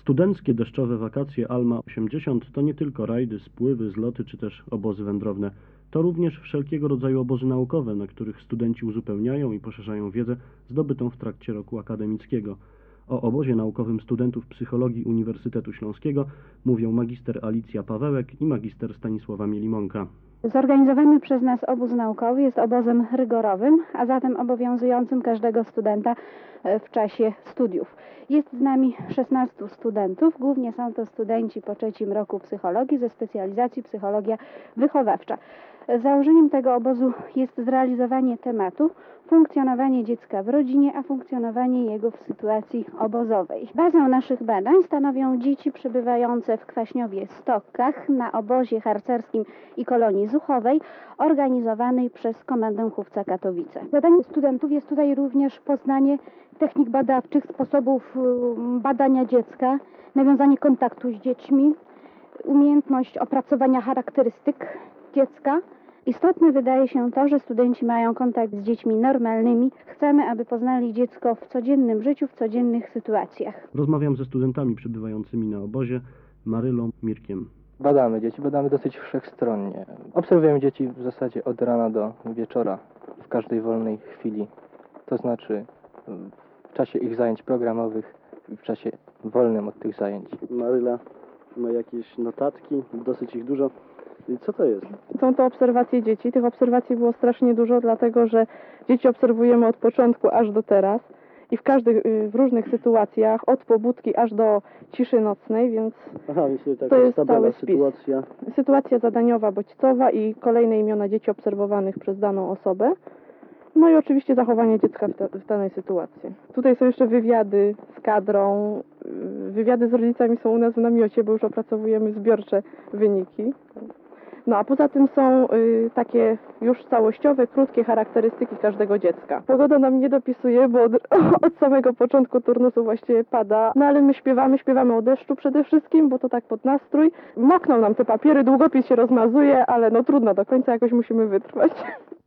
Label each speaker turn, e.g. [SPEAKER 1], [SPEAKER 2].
[SPEAKER 1] Studenckie deszczowe wakacje Alma 80 to nie tylko rajdy, spływy, zloty czy też obozy wędrowne. To również wszelkiego rodzaju obozy naukowe, na których studenci uzupełniają i poszerzają wiedzę zdobytą w trakcie roku akademickiego. O obozie naukowym studentów psychologii Uniwersytetu Śląskiego mówią magister Alicja Pawełek i magister Stanisława Mielimonka.
[SPEAKER 2] Zorganizowany przez nas obóz naukowy jest obozem rygorowym, a zatem obowiązującym każdego studenta w czasie studiów. Jest z nami 16 studentów, głównie są to studenci po 3. roku psychologii ze specjalizacji psychologia wychowawcza. Założeniem tego obozu jest zrealizowanie tematu funkcjonowanie dziecka w rodzinie, a funkcjonowanie jego w sytuacji obozowej. Bazę naszych badań stanowią dzieci przebywające w Kwaśniowie Stokkach na obozie harcerskim i kolonii zuchowej organizowanej przez Komendę Chówca Katowice. Zadaniem studentów jest tutaj również poznanie technik badawczych, sposobów badania dziecka, nawiązanie kontaktu z dziećmi, umiejętność opracowania charakterystyk dziecka. Istotne wydaje się to, że studenci mają kontakt z dziećmi normalnymi. Chcemy, aby poznali dziecko w codziennym życiu, w codziennych sytuacjach.
[SPEAKER 1] Rozmawiam ze studentami przebywającymi na obozie, Marylą, Mirkiem.
[SPEAKER 3] Badamy dzieci, badamy dosyć wszechstronnie. Obserwujemy dzieci w zasadzie od rana do wieczora, w każdej wolnej chwili. To znaczy w czasie ich zajęć programowych i w czasie wolnym od tych zajęć.
[SPEAKER 1] Maryla ma jakieś notatki, dosyć ich dużo. I co to jest?
[SPEAKER 4] Są to obserwacje dzieci. Tych obserwacji było strasznie dużo, dlatego że dzieci obserwujemy od początku aż do teraz i w różnych sytuacjach, od pobudki aż do ciszy nocnej, więc
[SPEAKER 1] Taka
[SPEAKER 4] to jest
[SPEAKER 1] tabela,
[SPEAKER 4] cały spis. Sytuacja zadaniowa, bodźcowa i kolejne imiona dzieci obserwowanych przez daną osobę. No i oczywiście zachowanie dziecka w danej sytuacji. Tutaj są jeszcze wywiady z kadrą. Wywiady z rodzicami są u nas w namiocie, bo już opracowujemy zbiorcze wyniki. No a poza tym są takie już całościowe, krótkie charakterystyki każdego dziecka. Pogoda nam nie dopisuje, bo od samego początku turnusu właściwie pada. No ale my śpiewamy o deszczu przede wszystkim, bo to tak pod nastrój. Mokną nam te papiery, długopis się rozmazuje, ale no trudno, do końca jakoś musimy wytrwać.